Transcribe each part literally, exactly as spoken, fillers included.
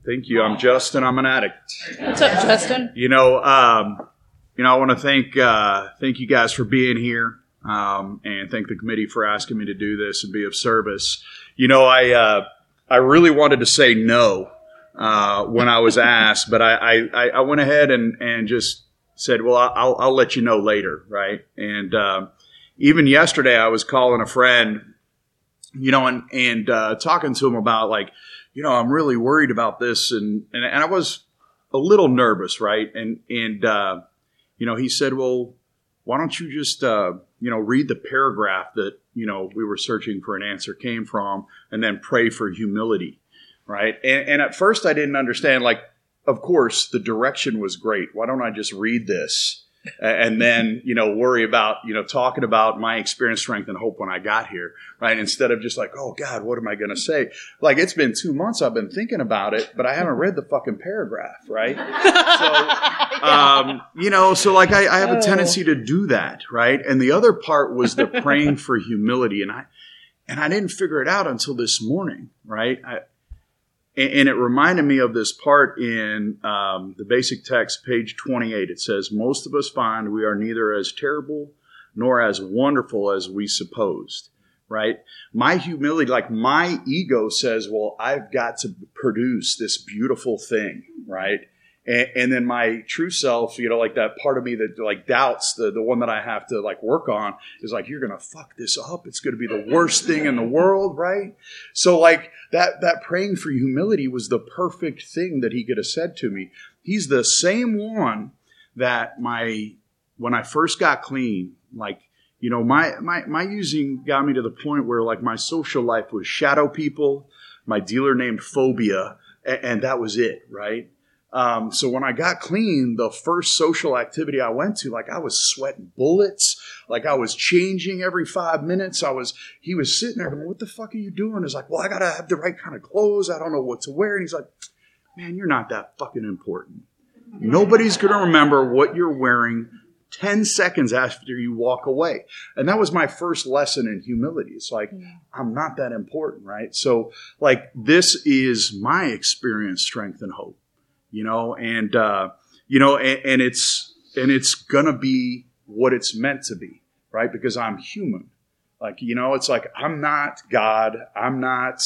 Thank you. I'm Justin. I'm an addict. What's up, Justin? You know, um, you know, I want to thank uh, thank you guys for being here, um, and thank the committee for asking me to do this and be of service. You know, I uh, I really wanted to say no uh, when I was asked, but I, I, I went ahead and, and just said, well, I'll I'll let you know later, right? And uh, even yesterday, I was calling a friend, you know, and and uh, talking to him about like. You know, I'm really worried about this. And, and, and I was a little nervous, right? And, and uh, you know, he said, well, why don't you just, uh, you know, read the paragraph that, you know, we were searching for an answer came from and then pray for humility, right? And, and at first I didn't understand, like, of course, the direction was great. Why don't I just read this? And then, you know, worry about, you know, talking about my experience, strength, and hope when I got here, right? Instead of just like, oh, God, what am I going to say? Like, it's been two months I've been thinking about it, but I haven't read the fucking paragraph, right? So, um, you know, so like I, I have a tendency to do that, right? And the other part was the praying for humility. And I, and I didn't figure it out until this morning, right? I, And it reminded me of this part in um, the basic text, page twenty-eight. It says, most of us find we are neither as terrible nor as wonderful as we supposed, right? My humility, like my ego says, well, I've got to produce this beautiful thing, right? And, and then my true self, you know, like that part of me that like doubts, the, the one that I have to like work on is like, you're going to fuck this up. It's going to be the worst thing in the world, right? So like that, that praying for humility was the perfect thing that he could have said to me. He's the same one that my, when I first got clean, like, you know, my, my, my using got me to the point where like my social life was shadow people, my dealer named Phobia, and, and that was it, right? Um, so when I got clean, the first social activity I went to, like I was sweating bullets, like I was changing every five minutes. I was, he was sitting there going, what the fuck are you doing? It's like, well, I got to have the right kind of clothes. I don't know what to wear. And he's like, man, you're not that fucking important. Nobody's going to remember what you're wearing ten seconds after you walk away. And that was my first lesson in humility. It's like, I'm not that important, right? So like, this is my experience, strength, and hope. You know, and, uh, you know, and, and it's, and it's gonna be what it's meant to be, right? Because I'm human. Like, you know, it's like, I'm not God. I'm not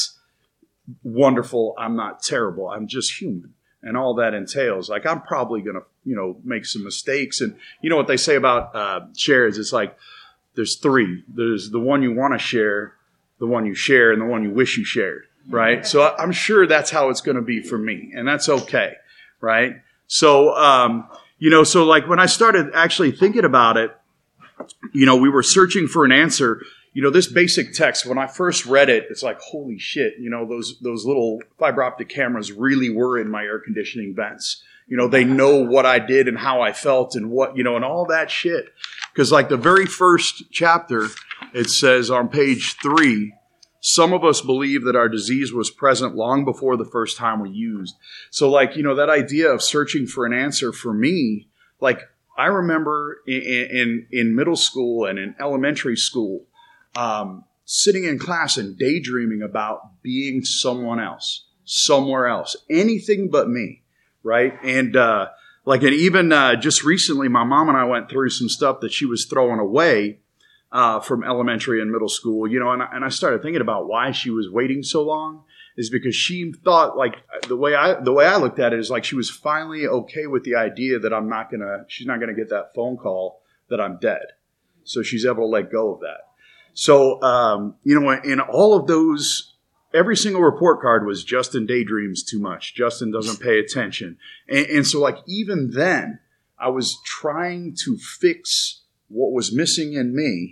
wonderful. I'm not terrible. I'm just human. And all that entails, like, I'm probably gonna, you know, make some mistakes. And you know what they say about, uh, shares? It's like, there's three. There's the one you want to share, the one you share, and the one you wish you shared, right? So I'm sure that's how it's going to be for me. And that's okay. Right. So, um, you know, so like when I started actually thinking about it, you know, we were searching for an answer, you know, this basic text, when I first read it, it's like, holy shit, you know, those, those little fiber optic cameras really were in my air conditioning vents. You know, they know what I did and how I felt and what, you know, and all that shit. Because like the very first chapter, it says on page three, some of us believe that our disease was present long before the first time we used. So like, you know, that idea of searching for an answer for me, like I remember in, in, in middle school and in elementary school, um, sitting in class and daydreaming about being someone else, somewhere else, anything but me. Right. And, uh, like, and even, uh, just recently, my mom and I went through some stuff that she was throwing away. Uh, from elementary and middle school, you know, and I, and I started thinking about why she was waiting so long is because she thought like the way I, the way I looked at it is like she was finally okay with the idea that I'm not going to, she's not going to get that phone call that I'm dead. So she's able to let go of that. So, um, you know, in all of those, every single report card was Justin daydreams too much. Justin doesn't pay attention. And, and so like, even then I was trying to fix what was missing in me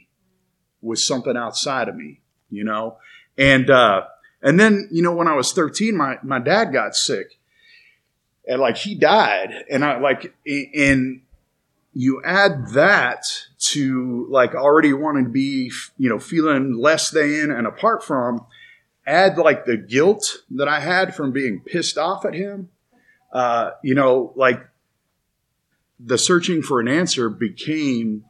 was something outside of me, you know? And, uh, and then, you know, when I was thirteen, my, my dad got sick and like he died. And I like, and you add that to like already wanting to be, you know, feeling less than and apart from, add like the guilt that I had from being pissed off at him. Uh, you know, like the searching for an answer became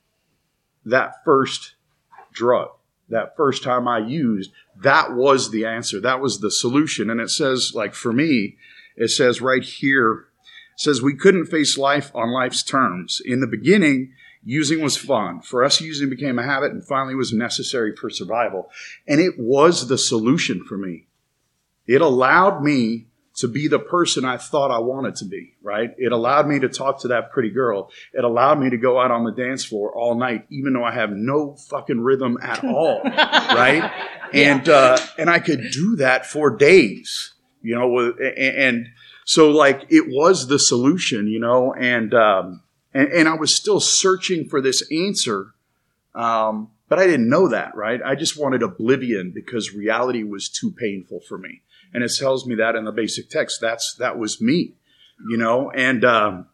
that first drug. That first time I used, that was the answer. That was the solution. And it says, like, for me, It says right here, it says we couldn't face life on life's terms. In the beginning, using was fun. For us, using became a habit and finally was necessary for survival. And it was the solution for me. It allowed me to be the person I thought I wanted to be, right? It allowed me to talk to that pretty girl. It allowed me to go out on the dance floor all night, even though I have no fucking rhythm at all, right? And uh, and I could do that for days, you know. And, and so, like, it was the solution, you know. And um, and, and I was still searching for this answer, um, but I didn't know that, right? I just wanted oblivion because reality was too painful for me. And it tells me that in the basic text. That's that was me, you know. And um,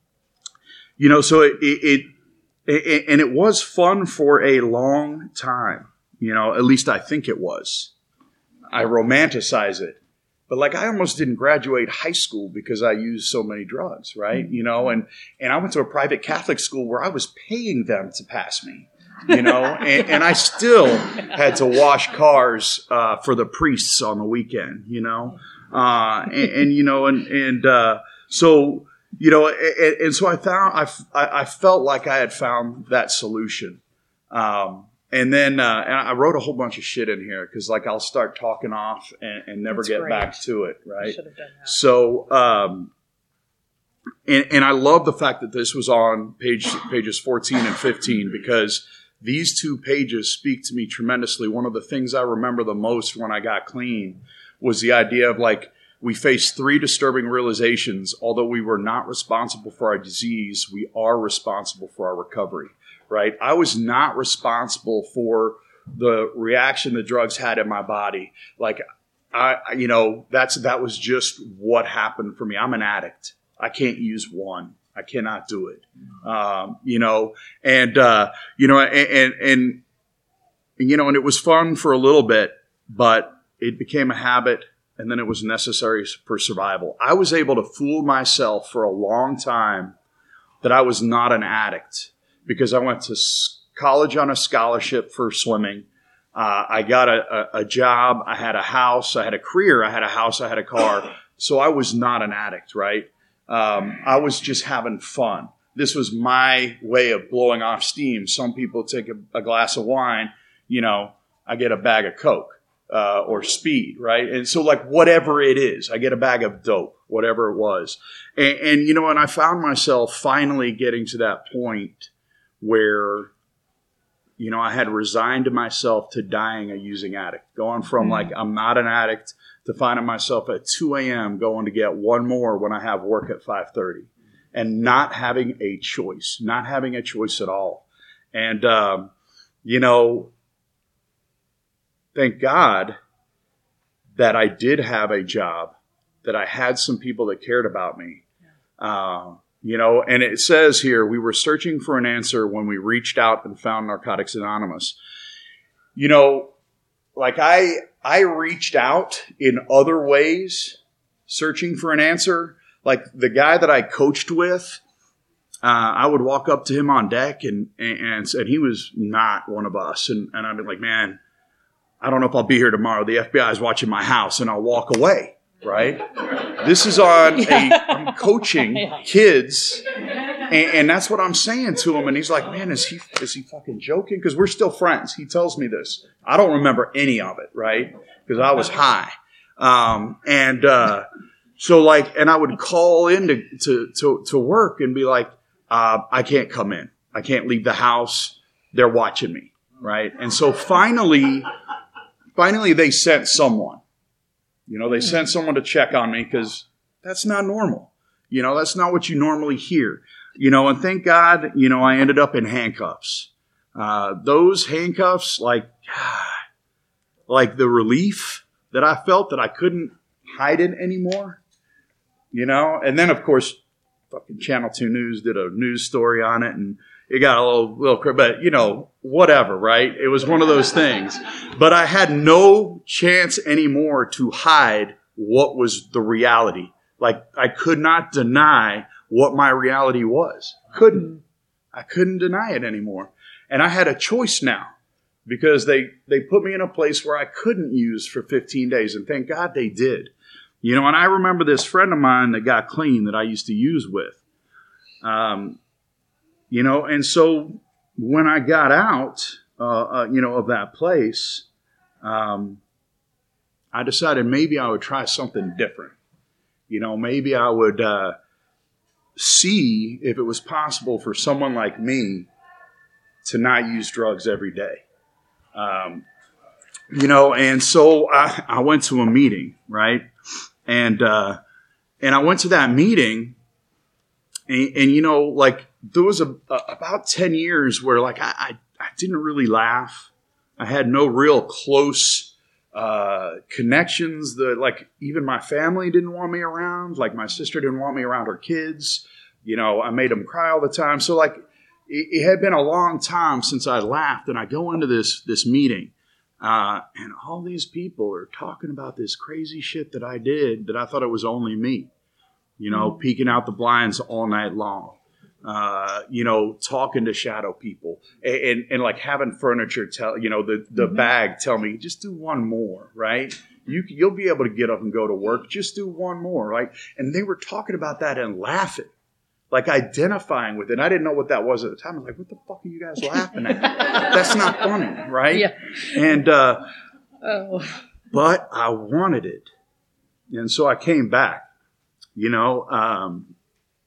you know, so it, it, it and it was fun for a long time, you know. At least I think it was. I romanticize it, but like I almost didn't graduate high school because I used so many drugs, right? You know, and and I went to a private Catholic school where I was paying them to pass me. You know, and, and I still had to wash cars uh, for the priests on the weekend, you know, uh, and, and, you know, and, and uh, so, you know, and, and so I found, I, I felt like I had found that solution. Um, and then uh, and I wrote a whole bunch of shit in here because like I'll start talking off and, and never That's get great. back to it. Right. Should have done that. So, um, and, and I love the fact that this was on page pages fourteen and fifteen because these two pages speak to me tremendously. One of the things I remember the most when I got clean was the idea of like, we faced three disturbing realizations. Although we were not responsible for our disease, we are responsible for our recovery, right? I was not responsible for the reaction the drugs had in my body. Like, I, you know, that's, that was just what happened for me. I'm an addict. I can't use one. I cannot do it, um, you know, and, uh, you know, and, and, and, you know, and it was fun for a little bit, but it became a habit and then it was necessary for survival. I was able to fool myself for a long time that I was not an addict because I went to college on a scholarship for swimming. Uh, I got a, a, a job. I had a house. I had a career. I had a house. I had a car. So I was not an addict, right? Um, I was just having fun. This was my way of blowing off steam. Some people take a, a glass of wine, you know, I get a bag of Coke, uh, or speed, right? And so like whatever it is, I get a bag of dope, whatever it was. And, and you know, and I found myself finally getting to that point where, you know, I had resigned myself to dying a using addict, going from mm-hmm. like, I'm not an addict to finding myself at two a.m. going to get one more when I have work at five thirty and not having a choice, not having a choice at all. And, um, you know, thank God that I did have a job, that I had some people that cared about me. Uh, you know, and it says here, we were searching for an answer when we reached out and found Narcotics Anonymous. You know, like I, I reached out in other ways, searching for an answer. Like the guy that I coached with, uh, I would walk up to him on deck and, and, and he was not one of us. And, and I'd be like, man, I don't know if I'll be here tomorrow. The F B I is watching my house, and I'll walk away. Right? This is on a, I'm coaching kids, and, and that's what I'm saying to him. And he's like, man, is he, is he fucking joking? Because we're still friends. He tells me this. I don't remember any of it, right? Because I was high. Um, and, uh, so like, and I would call in to, to, to, to work and be like, uh, I can't come in. I can't leave the house. They're watching me. Right? And so finally, finally they sent someone. You know, they sent someone to check on me because that's not normal. You know, that's not what you normally hear. You know, and thank God, you know, I ended up in handcuffs. Uh, those handcuffs, like, like the relief that I felt that I couldn't hide it anymore. You know, and then of course, fucking Channel two News did a news story on it, and it got a little, little, but you know, whatever, right? It was one of those things. But I had no chance anymore to hide what was the reality. Like I could not deny what my reality was. Couldn't. I couldn't deny it anymore. And I had a choice now because they, they put me in a place where I couldn't use for fifteen days. And thank God they did. You know, and I remember this friend of mine that got clean that I used to use with. Um, you know, and so when I got out, uh, uh, you know, of that place, um, I decided maybe I would try something different. You know, maybe I would uh, see if it was possible for someone like me to not use drugs every day. Um, you know, and so I, I went to a meeting, right? And uh, and I went to that meeting, and, and you know, like there was a, a about ten years where like I, I I didn't really laugh. I had no real close uh, connections. That like even my family didn't want me around. Like my sister didn't want me around her kids. You know, I made them cry all the time. So like it, it had been a long time since I laughed, and I go into this this meeting. Uh, and all these people are talking about this crazy shit that I did that I thought it was only me, you know, mm-hmm. peeking out the blinds all night long, uh, you know, talking to shadow people and, and, and like having furniture tell, you know, the, the mm-hmm. bag tell me, just do one more, right? You, you'll be able to get up and go to work. Just do one more, right? And they were talking about that and laughing. Like identifying with it. And I didn't know what that was at the time. I was like, what the fuck are you guys laughing at? That's not funny, right? Yeah. And, uh, oh. but I wanted it. And so I came back, you know, um,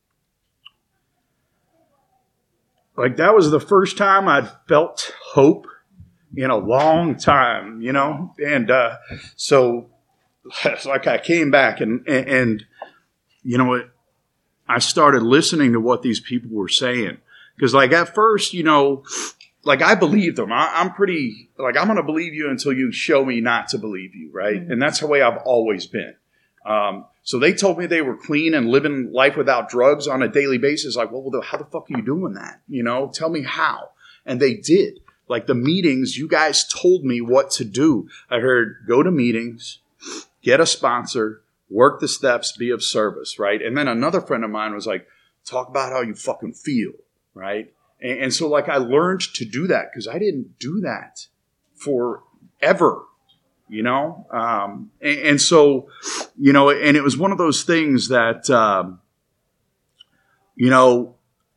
like that was the first time I'd felt hope in a long time, you know? And, uh, so like I came back and, and, and you know what? I started listening to what these people were saying. Because, like, at first, you know, like, I believed them. I, I'm pretty, like, I'm going to believe you until you show me not to believe you, right? Mm-hmm. And that's the way I've always been. Um, so they told me they were clean and living life without drugs on a daily basis. Like, well, how the fuck are you doing that? You know, tell me how. And they did. Like, the meetings, you guys told me what to do. I heard, go to meetings, get a sponsor, work the steps, be of service, right? And then another friend of mine was like, talk about how you fucking feel, right? And, and so like I learned to do that because I didn't do that forever, you know? Um, and, and so, you know, and it was one of those things that, um, you know,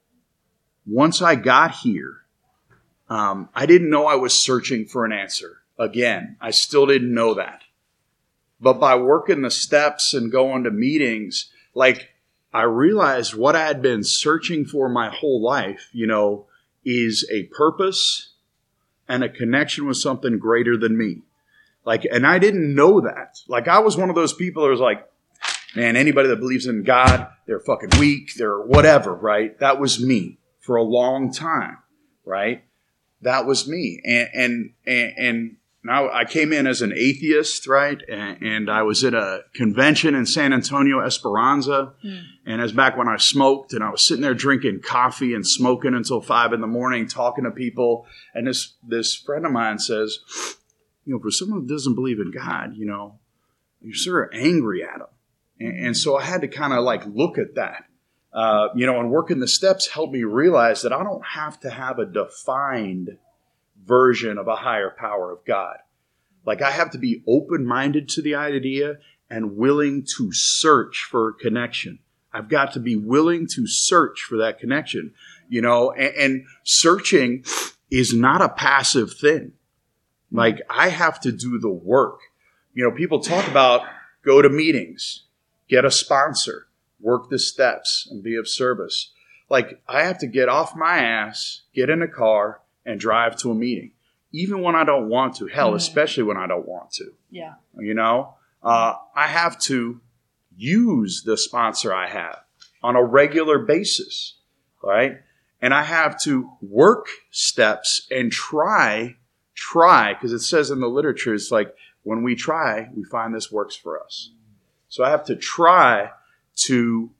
once I got here, um, I didn't know I was searching for an answer. Again, I still didn't know that. But by working the steps and going to meetings, like I realized what I had been searching for my whole life, you know, is a purpose and a connection with something greater than me. Like, and I didn't know that. Like I was one of those people that was like, man, anybody that believes in God, they're fucking weak, they're whatever, right? That was me for a long time, right? That was me. And, and, and, and Now, I came in as an atheist, right? And, and I was at a convention in San Antonio, Esperanza. Mm. And it was back when I smoked, and I was sitting there drinking coffee and smoking until five in the morning, talking to people. And this, this friend of mine says, you know, for someone who doesn't believe in God, you know, you're sort of angry at him. And, and so I had to kind of like look at that. Uh, you know, and working the steps helped me realize that I don't have to have a defined version of a higher power of God. Like I have to be open-minded to the idea and willing to search for a connection. I've got to be willing to search for that connection, you know, and, and searching is not a passive thing. Like I have to do the work. You know, people talk about go to meetings, get a sponsor, work the steps and be of service. Like I have to get off my ass, get in a car, and drive to a meeting, even when I don't want to. Hell, especially when I don't want to. Yeah. You know, uh, I have to use the sponsor I have on a regular basis, right? And I have to work steps and try, try, because it says in the literature, it's like when we try, we find this works for us. So I have to try to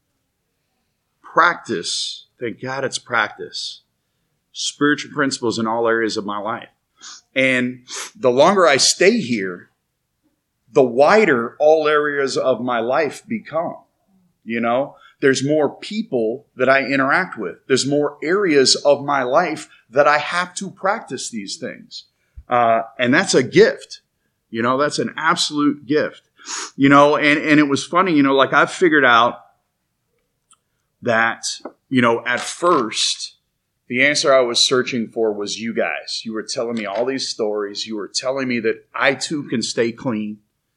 practice. Thank God it's practice. Spiritual principles in all areas of my life. And the longer I stay here, the wider all areas of my life become. You know, there's more people that I interact with. There's more areas of my life that I have to practice these things. Uh, and that's a gift. You know, that's an absolute gift. You know, and, and it was funny, you know, like I've figured out that, you know, at first, the answer I was searching for was you guys. You were telling me all these stories. You were telling me that I too can stay clean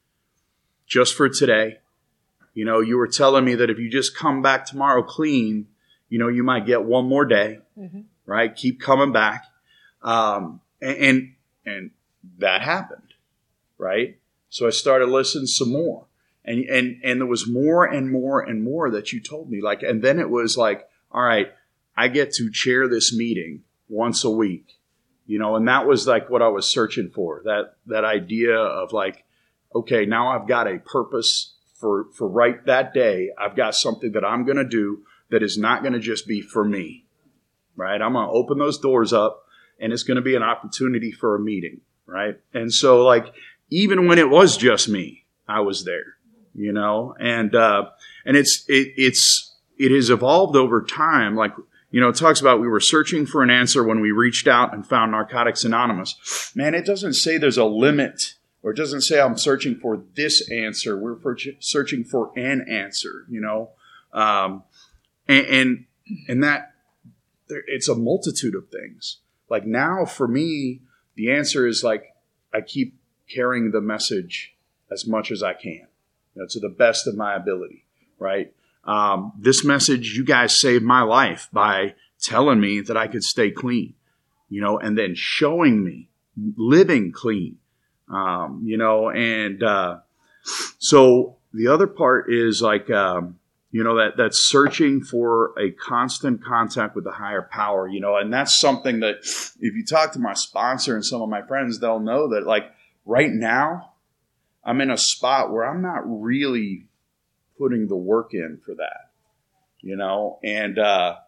just for today. You know, you were telling me that if you just come back tomorrow clean, you know, you might get one more day, mm-hmm. right? Keep coming back. Um, and, and, and that happened, right? So I started listening some more. And, and, and there was more and more and more that you told me. Like, and then it was like, all right, I get to chair this meeting once a week, you know, and that was like what I was searching for. That, that idea of like, okay, now I've got a purpose for, for right that day. I've got something that I'm going to do that is not going to just be for me, right? I'm going to open those doors up and it's going to be an opportunity for a meeting, right? And so like, even when it was just me, I was there, you know, and, uh, and it's, it, it's, it has evolved over time. Like, you know, it talks about we were searching for an answer when we reached out and found Narcotics Anonymous. Man, it doesn't say there's a limit, or it doesn't say I'm searching for this answer. We're searching for an answer, you know, um, and, and, and that there, it's a multitude of things. Like now for me, the answer is like, I keep carrying the message as much as I can, you know, to the best of my ability, right? Um, this message, you guys saved my life by telling me that I could stay clean, you know, and then showing me living clean, um, you know, and uh, so the other part is like, um, you know, that that's searching for a constant contact with the higher power, you know, and that's something that if you talk to my sponsor and some of my friends, they'll know that like right now I'm in a spot where I'm not really putting the work in for that, you know, and, uh,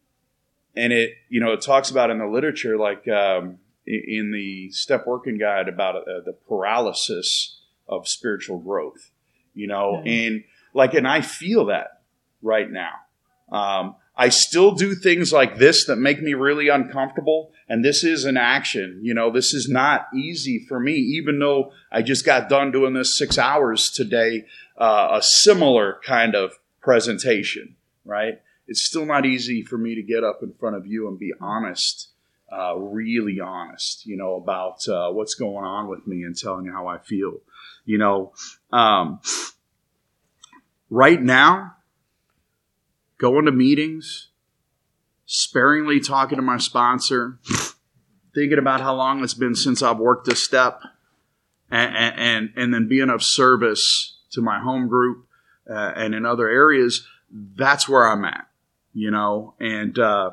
and it, you know, it talks about in the literature, like, um, in the Step Working Guide about uh, the paralysis of spiritual growth, you know, mm-hmm. and like, and I feel that right now. Um, I still do things like this that make me really uncomfortable. And this is an action, you know, this is not easy for me, even though I just got done doing this six hours today. Uh, a similar kind of presentation, right? It's still not easy for me to get up in front of you and be honest, uh, really honest, you know, about uh, what's going on with me and telling you how I feel. You know, um, right now, going to meetings, sparingly talking to my sponsor, thinking about how long it's been since I've worked a step, and, and, and then being of service to my home group uh, and in other areas, that's where I'm at, you know, and, uh,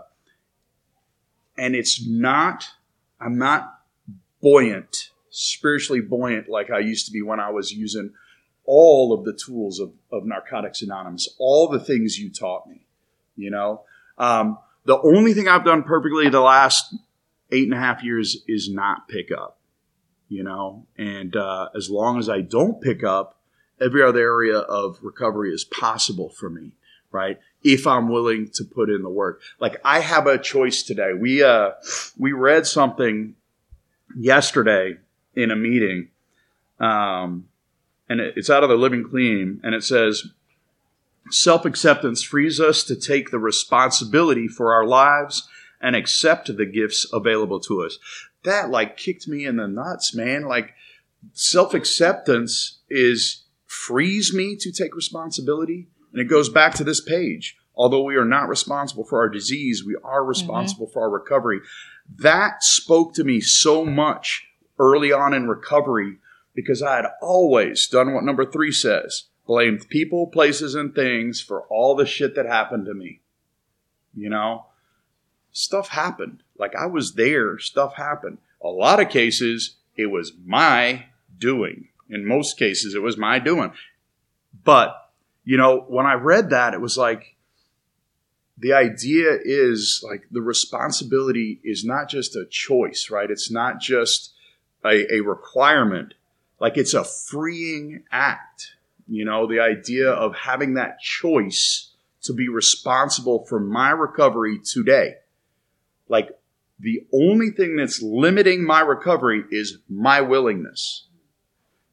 and it's not, I'm not buoyant, spiritually buoyant like I used to be when I was using all of the tools of, of Narcotics Anonymous, all the things you taught me, you know. Um, the only thing I've done perfectly the last eight and a half years is not pick up, you know, and uh, as long as I don't pick up, every other area of recovery is possible for me, right? If I'm willing to put in the work. Like I have a choice today. We uh we read something yesterday in a meeting, um, and it, it's out of the Living Clean, and it says, self-acceptance frees us to take the responsibility for our lives and accept the gifts available to us. That like kicked me in the nuts, man. Like self-acceptance is frees me to take responsibility. And it goes back to this page. Although we are not responsible for our disease, we are responsible mm-hmm. for our recovery. That spoke to me so much early on in recovery because I had always done what number three says, blamed people, places, and things for all the shit that happened to me. You know, stuff happened. Like I was there, stuff happened. A lot of cases, it was my doing. In most cases, it was my doing. But, you know, when I read that, it was like, the idea is like the responsibility is not just a choice, right? It's not just a, a requirement. Like it's a freeing act. You know, the idea of having that choice to be responsible for my recovery today. Like the only thing that's limiting my recovery is my willingness.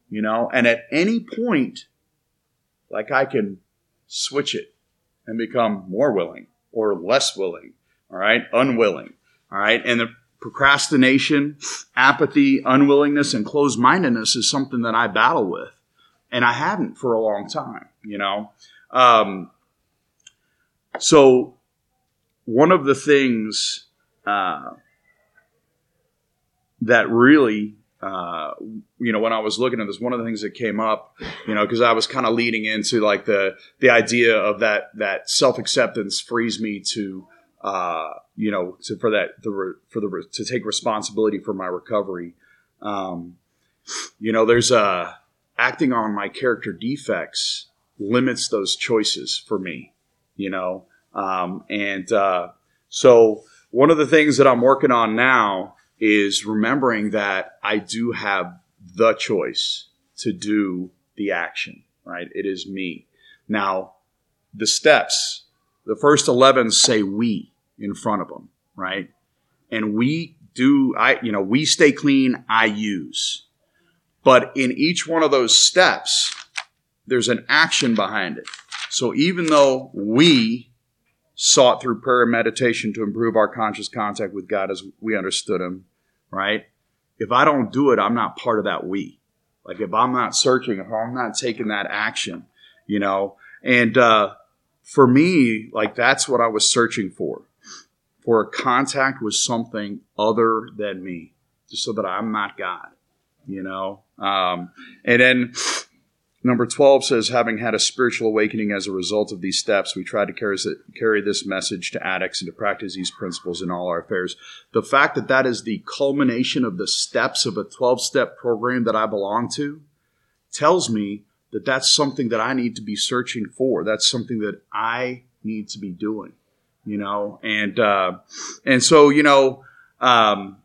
you know, and at any point, like I can switch it and become more willing or less willing, all right, unwilling, all right, and the procrastination, apathy, unwillingness, and closed-mindedness is something that I battle with, and I haven't for a long time, you know. Um, so one of the things uh, that really, uh, you know, when I was looking at this, one of the things that came up, you know, because I was kind of leading into like the the idea of that that self-acceptance frees me to, uh, you know, to for that the for the to take responsibility for my recovery. Um, you know, there's a acting on my character defects limits those choices for me, you know, um, and uh, so one of the things that I'm working on now is remembering that I do have the choice to do the action, right? It is me. Now, the steps, the first eleven say we in front of them, right? And we do, I, you know, we stay clean, I use. But in each one of those steps, there's an action behind it. So even though we sought through prayer and meditation to improve our conscious contact with God as we understood Him, right? If I don't do it, I'm not part of that we. Like if I'm not searching, if I'm not taking that action, you know, and uh, for me, like that's what I was searching for, for a contact with something other than me, just so that I'm not God, you know. Um, and then number twelve says, having had a spiritual awakening as a result of these steps, we try to carry, carry this message to addicts and to practice these principles in all our affairs. The fact that that is the culmination of the steps of a twelve-step program that I belong to tells me that that's something that I need to be searching for. That's something that I need to be doing, you know. And uh, and so, you know, um,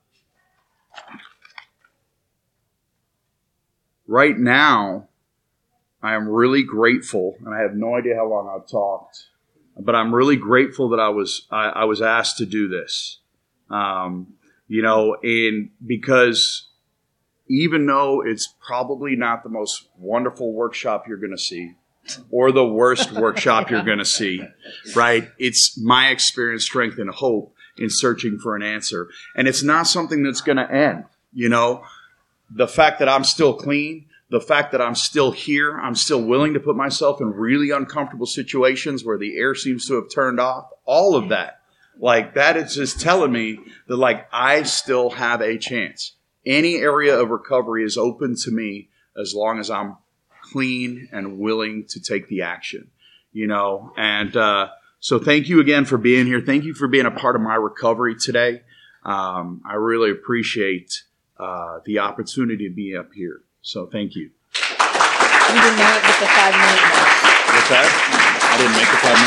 right now, I am really grateful, and I have no idea how long I've talked, but I'm really grateful that I was I, I was asked to do this. Um, you know, and because even though it's probably not the most wonderful workshop you're going to see, or the worst workshop you're going to see, right? It's my experience, strength, and hope in searching for an answer. And it's not something that's going to end, you know. The fact that I'm still clean, the fact that I'm still here, I'm still willing to put myself in really uncomfortable situations where the air seems to have turned off, all of that, like that is just telling me that like I still have a chance. Any area of recovery is open to me as long as I'm clean and willing to take the action, you know. And uh, so thank you again for being here. Thank you for being a part of my recovery today. Um, I really appreciate uh, the opportunity to be up here. So thank you. You did not get the five minute mark. What's that? I didn't make the five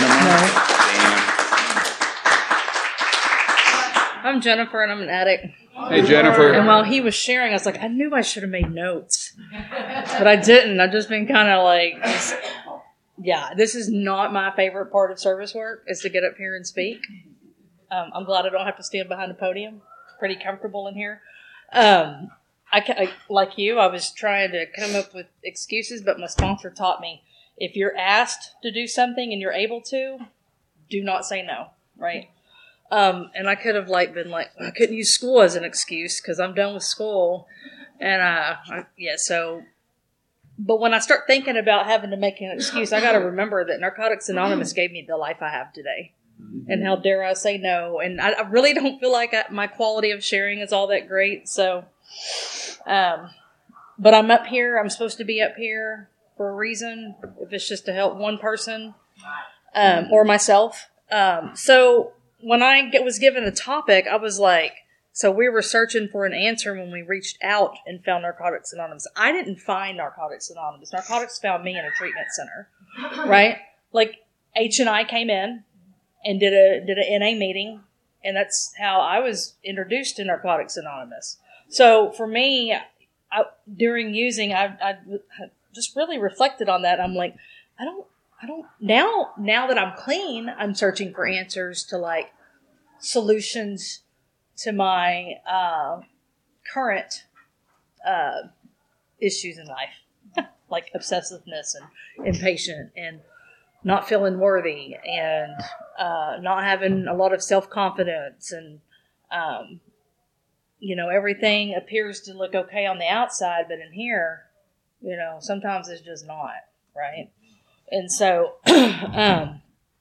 minute mark? No. I'm Jennifer, and I'm an addict. Hey, Jennifer. And while he was sharing, I was like, I knew I should have made notes. But I didn't. I've just been kind of like, just, yeah, this is not my favorite part of service work, is to get up here and speak. Um, I'm glad I don't have to stand behind a podium. Pretty comfortable in here. Um, I, I, like you, I was trying to come up with excuses, but my sponsor taught me, if you're asked to do something and you're able to, do not say no, right? Um, and I could have like been like, I couldn't use school as an excuse because I'm done with school. And uh, I, yeah, so, but when I start thinking about having to make an excuse, I got to remember that Narcotics Anonymous gave me the life I have today. And how dare I say no? And I, I really don't feel like I, my quality of sharing is all that great. So, um, but I'm up here. I'm supposed to be up here for a reason. If it's just to help one person um, or myself. Um, so when I get, was given a topic, I was like, so we were searching for an answer when we reached out and found Narcotics Anonymous. I didn't find Narcotics Anonymous. Narcotics found me in a treatment center, right? Like H and I came in and did a did an N A meeting, and that's how I was introduced to Narcotics Anonymous. So for me, I, during using, I, I just really reflected on that. I'm like, I don't, I don't now. Now that I'm clean, I'm searching for answers to like solutions to my uh, current uh, issues in life. like obsessiveness and impatient and not feeling worthy and uh, not having a lot of self-confidence and, um, you know, everything appears to look okay on the outside, but in here, you know, sometimes it's just not, right? And so, um,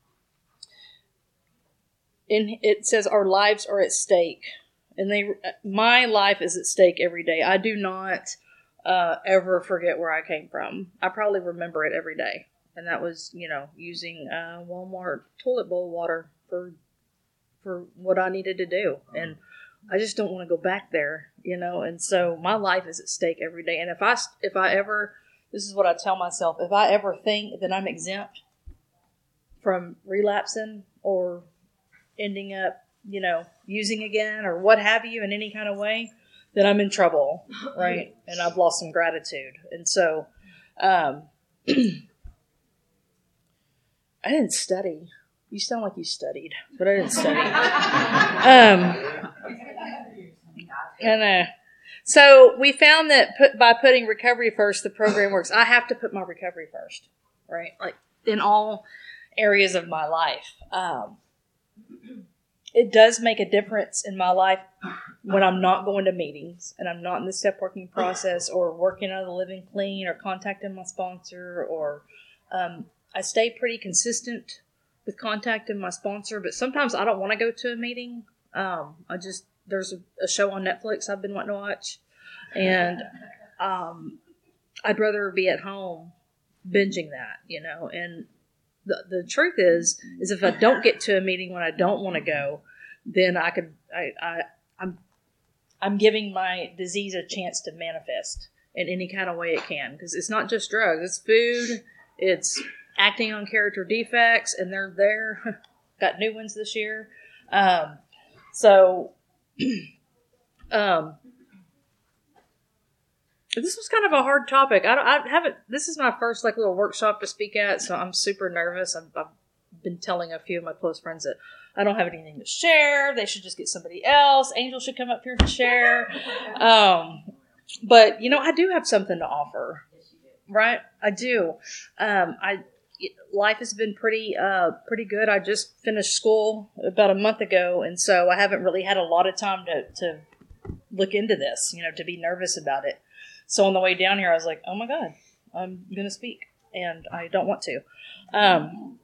in, it says our lives are at stake. And they, my life is at stake every day. I do not uh, ever forget where I came from. I probably remember it every day. And that was, you know, using uh, Walmart toilet bowl water for for what I needed to do. And I just don't want to go back there, you know. And so my life is at stake every day. And if I if I ever, this is what I tell myself, if I ever think that I'm exempt from relapsing or ending up, you know, using again or what have you in any kind of way, then I'm in trouble, right? And I've lost some gratitude. And so um, I didn't study. You sound like you studied, but I didn't study. um, and uh, so we found that put, by putting recovery first, the program works. I have to put my recovery first, right? Like in all areas of my life. Um, It does make a difference in my life when I'm not going to meetings and I'm not in the step working process or working out of the living clean or contacting my sponsor or um, I stay pretty consistent with contacting my sponsor, but sometimes I don't want to go to a meeting. Um, I just, there's a, a show on Netflix I've been wanting to watch and um, I'd rather be at home binging that, you know, and The, the truth is, is if I don't get to a meeting when I don't want to go, then I could, I, I, I'm, I'm giving my disease a chance to manifest in any kind of way it can. Because it's not just drugs, it's food, it's acting on character defects, and they're there. Got new ones this year. Um, so, um, this was kind of a hard topic. I, don't, I haven't. This is my first like little workshop to speak at, so I'm super nervous. I've, I've been telling a few of my close friends that I don't have anything to share. They should just get somebody else. Angel should come up here and share. Um, but you know, I do have something to offer, right? I do. Um, I life has been pretty uh, pretty good. I just finished school about a month ago, and so I haven't really had a lot of time to to look into this. You know, to be nervous about it. So on the way down here, I was like, oh my God, I'm going to speak. And I don't want to. Um,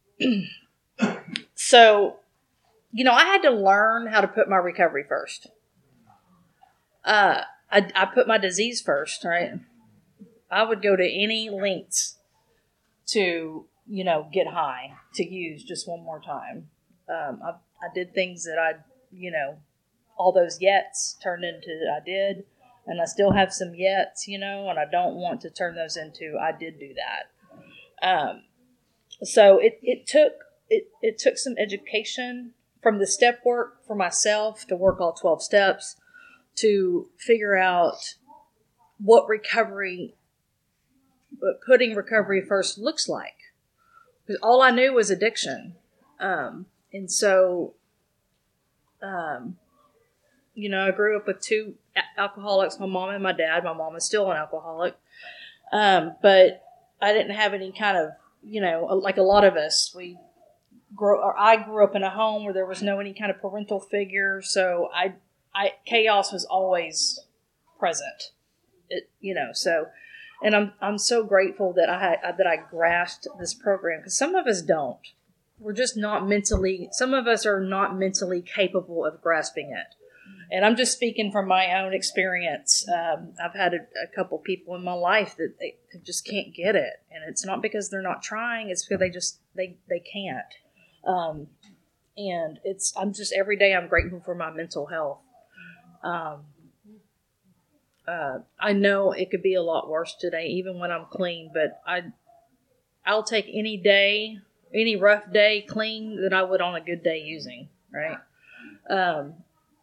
so, you know, I had to learn how to put my recovery first. Uh, I, I put my disease first, right? I would go to any lengths to, you know, get high, to use just one more time. Um, I, I did things that I, you know, all those yets turned into I did. And I still have some yets, you know, and I don't want to turn those into I did do that. Um, so it, it took it, it took some education from the step work for myself to work all twelve steps to figure out what recovery, what putting recovery first looks like. Because all I knew was addiction. Um, and so, um, you know, I grew up with two alcoholics, my mom and my dad. My mom is still an alcoholic. Um, but I didn't have any kind of, you know, like a lot of us, we grow, or I grew up in a home where there was no any kind of parental figure. So I, I, chaos was always present, it, you know, so, and I'm, I'm so grateful that I, that I grasped this program because some of us don't. We're just not mentally, some of us are not mentally capable of grasping it. And I'm just speaking from my own experience. Um, I've had a, a couple people in my life that they, they just can't get it. And it's not because they're not trying. It's because they just, they, they can't. Um, and it's, I'm just, every day I'm grateful for my mental health. Um, uh, I know it could be a lot worse today, even when I'm clean, but I, I'll take any day, any rough day clean than I would on a good day using, right? Um,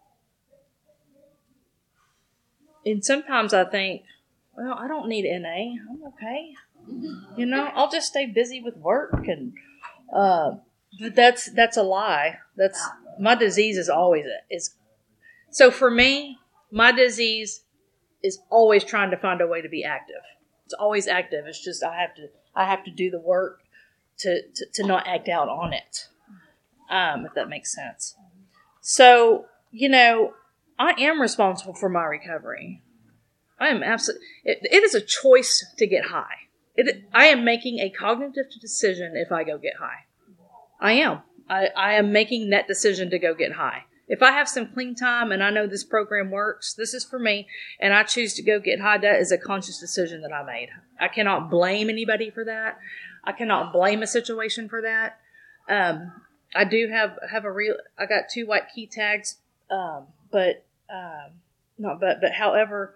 And sometimes I think, well, I don't need N A. I'm okay. You know, I'll just stay busy with work. And uh, but that's that's a lie. That's my disease is always is. So for me, my disease is always trying to find a way to be active. It's always active. It's just I have to I have to do the work to to, to not act out on it. Um, if that makes sense. So, you know, I am responsible for my recovery. I am absolutely. It, it is a choice to get high. It, I am making a cognitive decision if I go get high. I am. I, I am making that decision to go get high. If I have some clean time and I know this program works, this is for me, and I choose to go get high, that is a conscious decision that I made. I cannot blame anybody for that. I cannot blame a situation for that. Um, I do have have a real. I got two white key tags, um, but um, not but but however.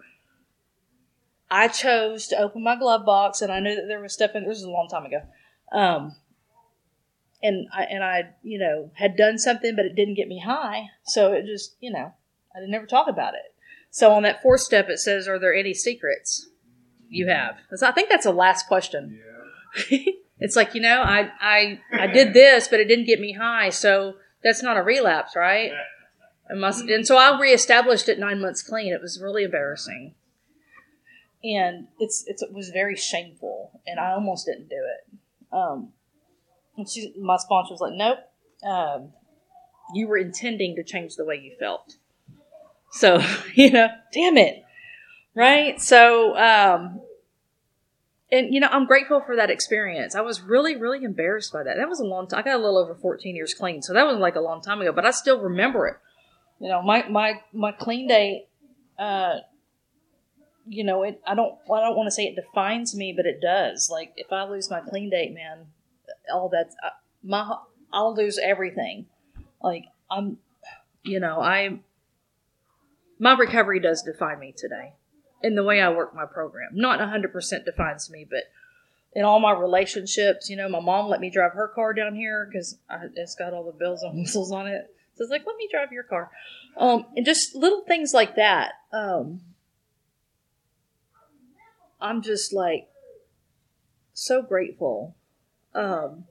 I chose to open my glove box, and I knew that there was stuff in. This was a long time ago, um, and I and I, you know, had done something, but it didn't get me high. So it just, you know, I didn't never talk about it. So on that fourth step, it says, "Are there any secrets you have?" So I think that's the last question. Yeah. It's like, you know, I I I did this, but it didn't get me high, so that's not a relapse, right? And, my, and so I reestablished it nine months clean. It was really embarrassing. And it's, it's it was very shameful, and I almost didn't do it. Um, and she, my sponsor was like, "Nope, um, you were intending to change the way you felt." So, you know, damn it, right? So, um, and you know, I'm grateful for that experience. I was really, really embarrassed by that. That was a long time. I got a little over fourteen years clean, so that was like a long time ago. But I still remember it. You know, my my my clean date. Uh, You know, it. I don't. Well, I don't want to say it defines me, but it does. Like, if I lose my clean date, man, all that's uh, my. I'll lose everything. Like, I'm. You know, I. My recovery does define me today, in the way I work my program. Not a hundred percent defines me, but in all my relationships, you know, my mom let me drive her car down here because it's got all the bells and whistles on it. So it's like, let me drive your car, um, and just little things like that. Um, I'm just like so grateful. Um,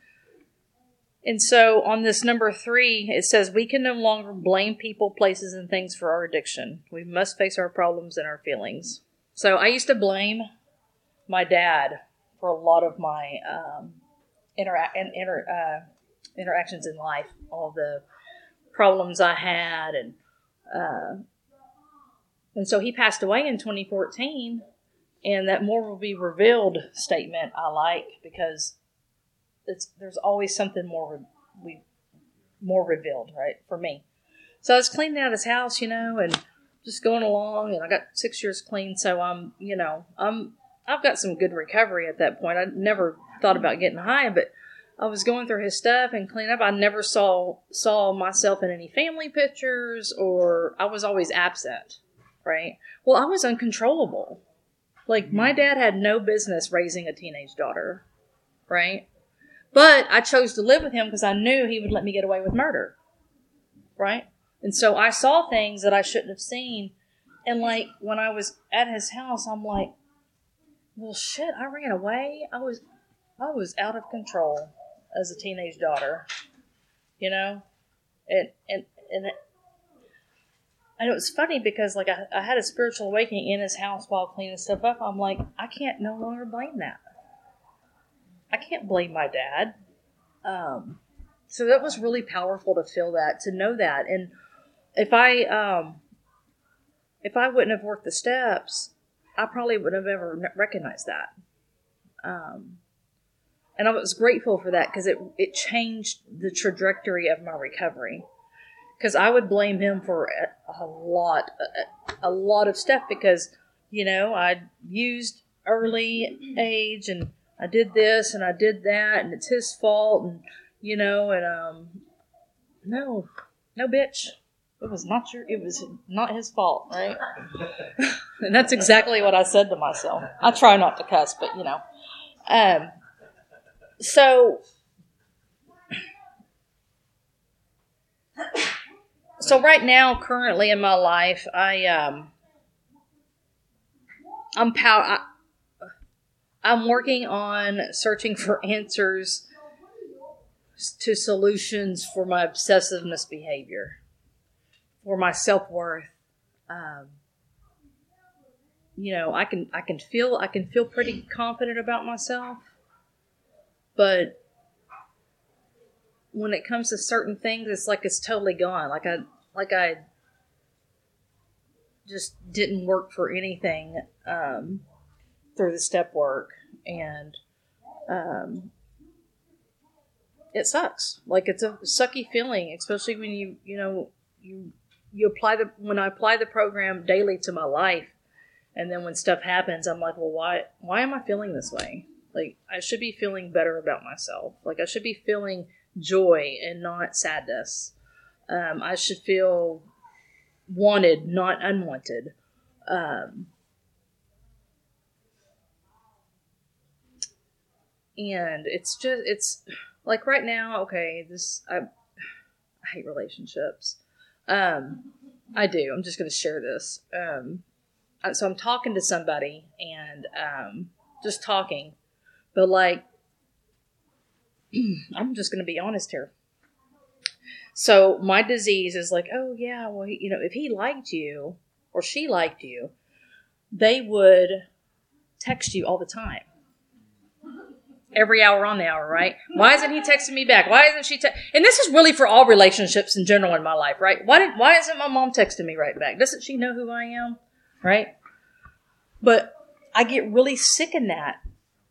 and so on this number three, it says we can no longer blame people, places, and things for our addiction. We must face our problems and our feelings. So I used to blame my dad for a lot of my um, intera- and inter- uh, interactions in life, all the problems I had. And, uh, and so he passed away in twenty fourteen. And that more will be revealed statement I like, because it's there's always something more we more revealed, right, for me. So I was cleaning out his house, you know, and just going along, and I got six years clean, so I'm, you know, I'm I've got some good recovery at that point. I never thought about getting high, but I was going through his stuff and cleaning up. I never saw saw myself in any family pictures, or I was always absent, right? Well, I was uncontrollable. Like, my dad had no business raising a teenage daughter, right? But I chose to live with him because I knew he would let me get away with murder, right? And so I saw things that I shouldn't have seen. And, like, when I was at his house, I'm like, well, shit, I ran away. I was I was out of control as a teenage daughter, you know? And, and, and it, And it was funny because, like, I, I had a spiritual awakening in his house while cleaning stuff up. I'm like, I can't no longer blame that. I can't blame my dad. Um, so that was really powerful to feel that, to know that. And if I, um, if I wouldn't have worked the steps, I probably wouldn't have ever recognized that. Um, and I was grateful for that because it it changed the trajectory of my recovery. Because I would blame him for a, a lot, a, a lot of stuff. Because, you know, I used early age, and I did this, and I did that, and it's his fault, and you know, and um, no, no, bitch, it was not your, it was not his fault, right? And that's exactly what I said to myself. I try not to cuss, but you know, um, so. So right now, currently in my life, I um, I'm pow- I, I'm working on searching for answers to solutions for my obsessiveness behavior, for my self-worth. Um, you know, I can I can feel I can feel pretty confident about myself, but when it comes to certain things, it's like it's totally gone. Like I like I just didn't work for anything um, through the step work, and um, it sucks. Like it's a sucky feeling, especially when you you know you you apply the when I apply the program daily to my life. And then when stuff happens, I'm like, well, why why am I feeling this way? Like, I should be feeling better about myself. Like, I should be feeling joy and not sadness. Um, I should feel wanted, not unwanted. Um, and it's just, it's, like right now, okay, this, I, I hate relationships. Um, I do. I'm just going to share this. Um So I'm talking to somebody and um, just talking, but like, I'm just going to be honest here. So my disease is like, oh yeah, well, you know, if he liked you or she liked you, they would text you all the time. Every hour on the hour, right? Why isn't he texting me back? Why isn't she te-? And this is really for all relationships in general in my life, right? Why did, why isn't my mom texting me right back? Doesn't she know who I am? Right? But I get really sick in that.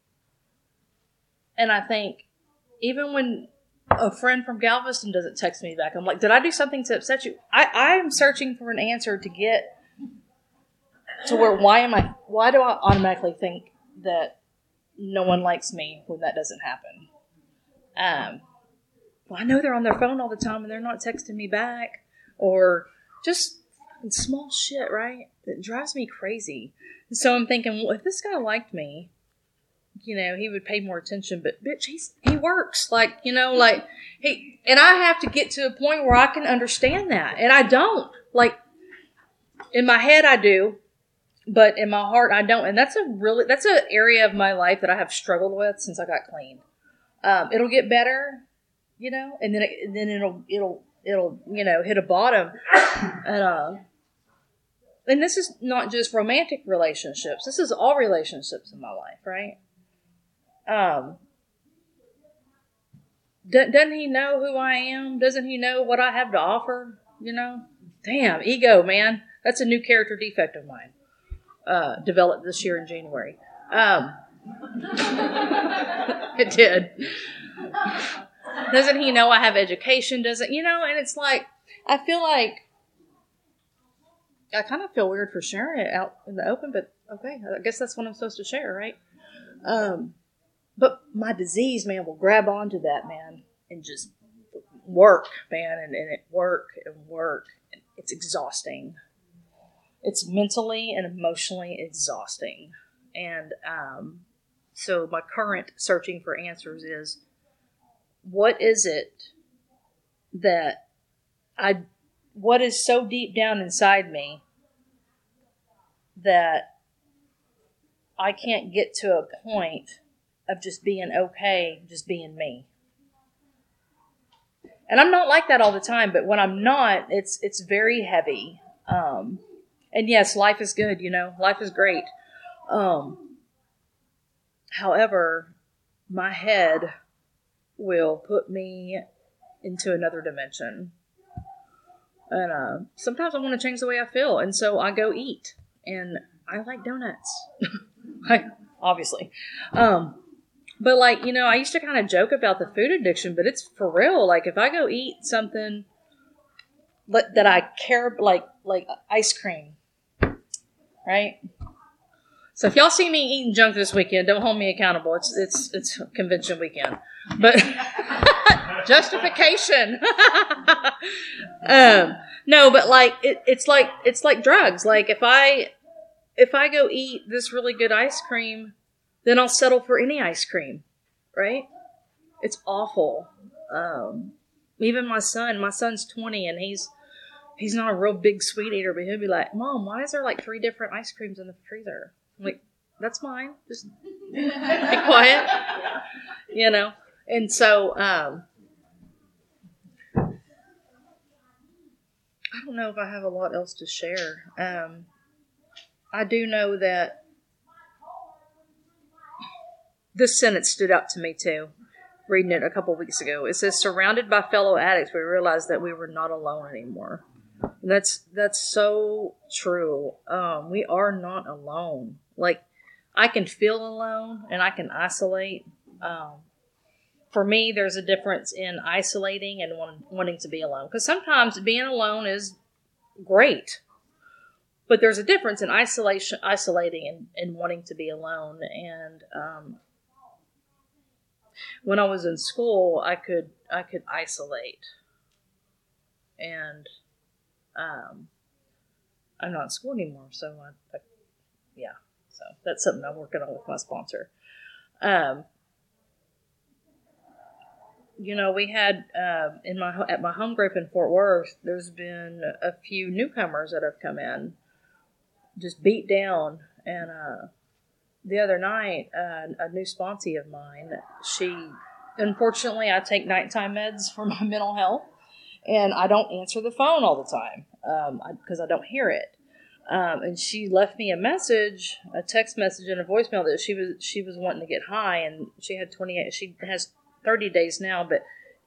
And I think, even when a friend from Galveston doesn't text me back, I'm like, did I do something to upset you? I, I'm searching for an answer to get to where, why am I, why do I automatically think that no one likes me when that doesn't happen? Um, well, I know they're on their phone all the time and they're not texting me back, or just small shit, right? That drives me crazy. So I'm thinking, well, if this guy liked me, you know, he would pay more attention. But bitch, he's he works, like, you know, like he, and I have to get to a point where I can understand that, and I don't. Like, in my head, I do, but in my heart, I don't. And that's a really that's an area of my life that I have struggled with since I got clean. Um, it'll get better, you know, and then it, and then it'll it'll it'll you know hit a bottom, and uh. And this is not just romantic relationships. This is all relationships in my life, right? Um, doesn't he know who I am? Doesn't he know what I have to offer? You know? Damn, ego, man. That's a new character defect of mine. Uh, developed this year in January. Um, it did. Doesn't he know I have education? Doesn't, you know? And it's like, I feel like, I kind of feel weird for sharing it out in the open, but okay, I guess that's what I'm supposed to share, right? Um, but my disease, man, will grab onto that, man, and just work, man, and, and it work and work. And it's exhausting. It's mentally and emotionally exhausting. And um, so my current searching for answers is, what is it that I... What is so deep down inside me that I can't get to a point of just being okay, just being me? And I'm not like that all the time, but when I'm not, it's it's very heavy. Um, and yes, life is good, you know, life is great. Um, however, my head will put me into another dimension. And uh, sometimes I want to change the way I feel. And so I go eat. And I like donuts. like, obviously. Um, but like, you know, I used to kind of joke about the food addiction, but it's for real. Like, if I go eat something that I care, like, like ice cream. Right? So if y'all see me eating junk this weekend, don't hold me accountable. It's, it's, it's convention weekend. But... justification. um, no, but like it, it's like it's like drugs. Like if I if I go eat this really good ice cream, then I'll settle for any ice cream, right? It's awful. Um, even my son, my son's twenty, and he's he's not a real big sweet eater, but he'll be like, "Mom, why is there like three different ice creams in the freezer?" I'm like, that's mine. Just be quiet, you know. And so. Um, I don't know if I have a lot else to share. Um, I do know that this sentence stood out to me too, reading it a couple weeks ago. It says, surrounded by fellow addicts, we realized that we were not alone anymore. And that's that's so true. Um, we are not alone. Like, I can feel alone and I can isolate. Um, for me, there's a difference in isolating and want, wanting to be alone. Because sometimes being alone is great. But there's a difference in isolation, isolating and, and wanting to be alone. And um, when I was in school, I could I could isolate. And um, I'm not in school anymore, so I, I, yeah. So that's something I'm working on with my sponsor. Um, you know, we had uh, in my at my home group in Fort Worth. There's been a few newcomers that have come in, just beat down. And uh, the other night, uh, a new sponsee of mine, she, unfortunately, I take nighttime meds for my mental health, and I don't answer the phone all the time because um, I, I don't hear it. Um, and she left me a message, a text message and a voicemail that she was she was wanting to get high, and she had twenty-eight. She has thirty days now, but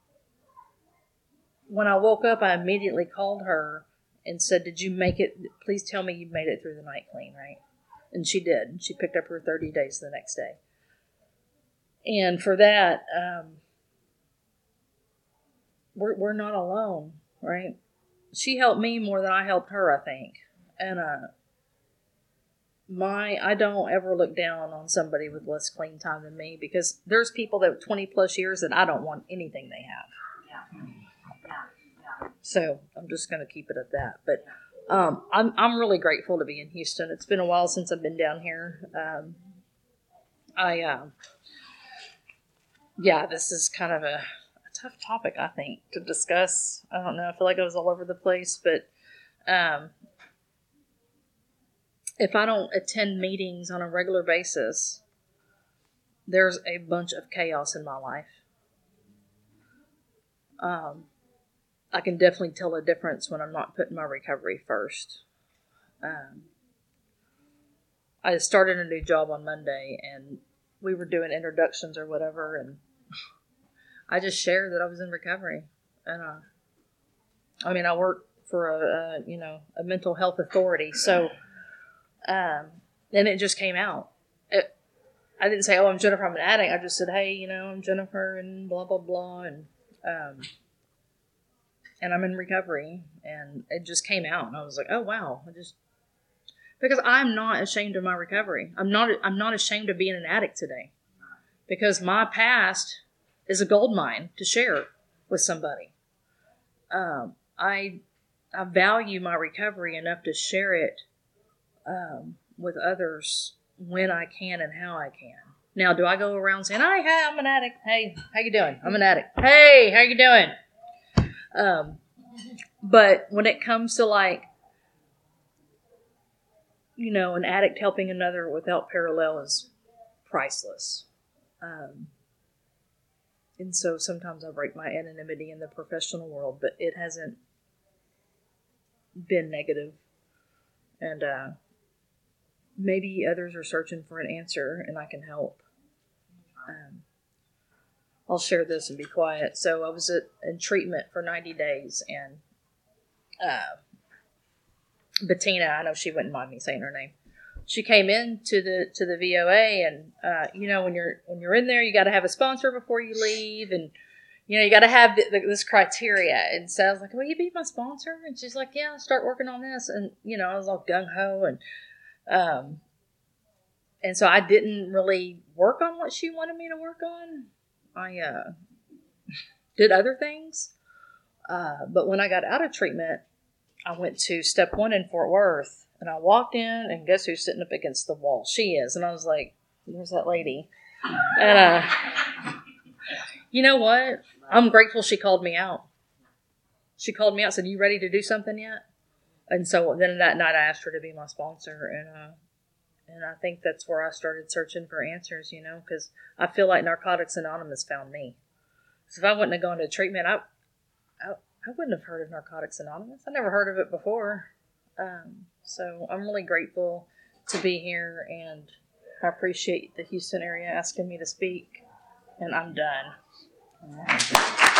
when I woke up, I immediately called her and said, "Did you make it? Please tell me you made it through the night clean, right?" And she did. She picked up her thirty days the next day. And for that, um, we're we're not alone, right? She helped me more than I helped her, I think. And uh, my I don't ever look down on somebody with less clean time than me, because there's people that have twenty plus years that I don't want anything they have. Yeah. Yeah. Yeah. So I'm just going to keep it at that. But um, I'm I'm really grateful to be in Houston. It's been a while since I've been down here. Um, I uh, yeah, this is kind of a, a tough topic, I think, to discuss. I don't know. I feel like I was all over the place, but um, if I don't attend meetings on a regular basis, there's a bunch of chaos in my life. Um, I can definitely tell a difference when I'm not putting my recovery first. Um, I started a new job on Monday, and we were doing introductions or whatever, and I just shared that I was in recovery. And uh, I mean, I work for a, a you know a mental health authority, so um, and it just came out. It, I didn't say, "Oh, I'm Jennifer, I'm an addict." I just said, "Hey, you know, I'm Jennifer, and blah blah blah," and um, and I'm in recovery, and it just came out, and I was like, "Oh wow!" I just because I'm not ashamed of my recovery. I'm not. I'm not ashamed of being an addict today, because my past is a gold mine to share with somebody. Um, I I value my recovery enough to share it um, with others when I can and how I can. Now, do I go around saying, "Hi, hey, I'm an addict. Hey, how you doing? I'm an addict. Hey, how you doing?" Um, but when it comes to like, you know, an addict helping another without parallel is priceless. Um, and so sometimes I break my anonymity in the professional world, but it hasn't been negative. And uh, maybe others are searching for an answer, and I can help. Um, I'll share this and be quiet. So I was at, in treatment for ninety days, and uh, Bettina, I know she wouldn't mind me saying her name. She came in to the to the V O A, and uh, you know when you're when you're in there, you got to have a sponsor before you leave, and you know you got to have the, the, this criteria. And so I was like, "Will you be my sponsor?" And she's like, "Yeah, start working on this." And you know I was all gung ho, and um, and so I didn't really work on what she wanted me to work on. I uh, did other things, uh, but when I got out of treatment, I went to Step One in Fort Worth. And I walked in, and guess who's sitting up against the wall? She is. And I was like, "There's that lady." And uh, you know what? I'm grateful she called me out. She called me out and said, "You ready to do something yet?" And so then that night I asked her to be my sponsor. And uh, and I think that's where I started searching for answers, you know, because I feel like Narcotics Anonymous found me. So if I wouldn't have gone to treatment, I, I, I wouldn't have heard of Narcotics Anonymous. I never heard of it before. Um, so I'm really grateful to be here, and I appreciate the Houston area asking me to speak, and I'm done.